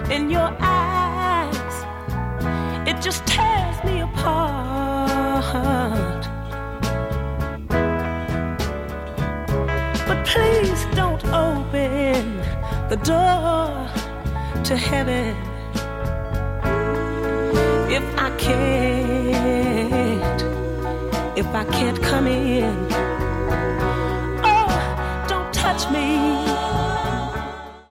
in your eyes, it just tears me apart. But please don't open the door to heaven if I can't come in. Oh, don't touch me